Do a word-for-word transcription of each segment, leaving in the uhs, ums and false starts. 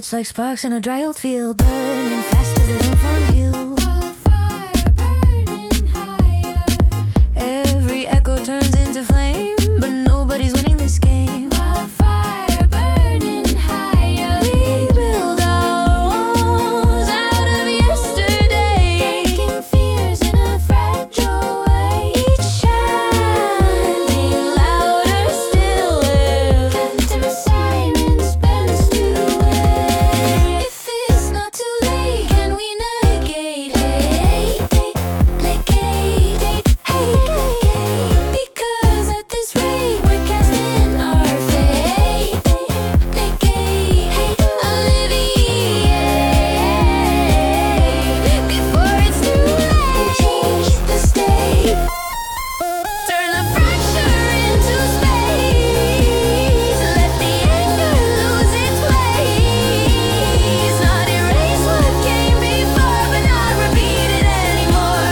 It's like sparks in a dry old field, burning fast as it from you. Fire burning higher. Every echo turns into flame, but nobody's winning this game. Fire burning higher. We build our walls out of yesterday, Breaking fears in a fragile way. each shining louder still live. Captain Siren spins to away. If it's not too late, can we negate? Hey, hey, negate, hey, hey, because at this rate we're casting our fate. Negate, hey, alleviate before it's too late. Change the state. Turn the fracture into space. Let the anger lose its place. Not erase what came before, but not repeat it anymore.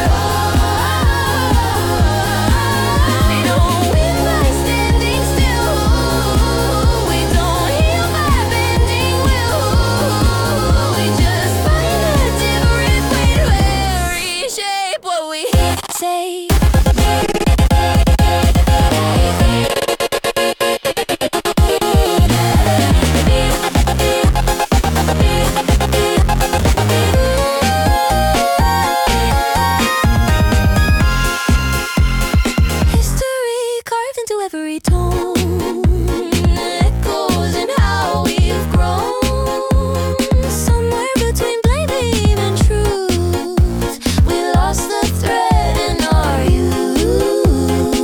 We don't win by standing still. We don't heal by bending will. We just find a different way to reshape what we say. History carved into every tone, echoes in how we've grown. Somewhere between blame and truth, we lost the thread in our youth.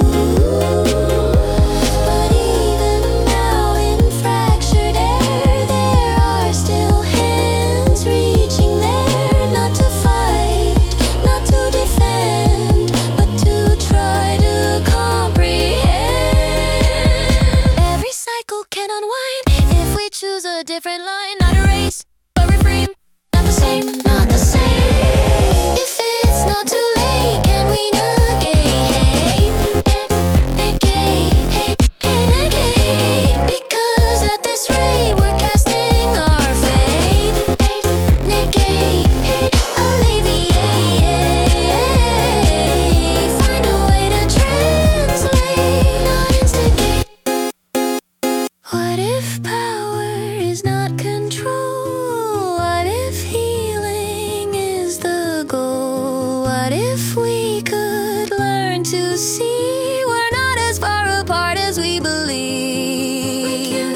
But even now, in fractured air, there are still hands reaching there, not to fight, not to defend, but to try to comprehend. Every cycle can unwind if we choose a different line, not erase, but reframe. Not the same, not the same. If it's not too late, can we negate? Negate, negate, because at this rate we're casting our fate. Negate, alleviate, find a way to translate, not instigate. What if power is not control? What if healing is the goal? What if we could learn to see we're not as far apart as we believe?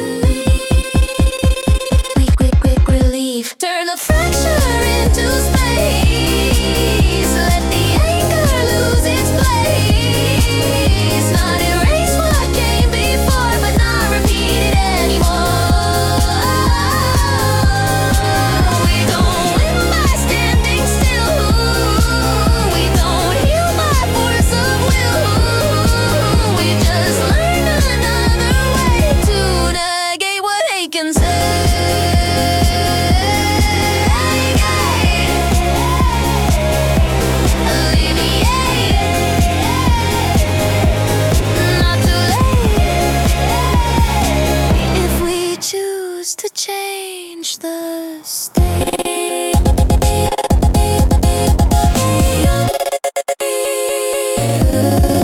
Quick, quick, quick relief. Turn the fracture into space. Let the anger lose its place. Not erase what came before, but not repeat it anymore. We don't win by standing still. We don't heal by force of will. We just learn another way to negate what hate can say. Not too late if we choose to change the state.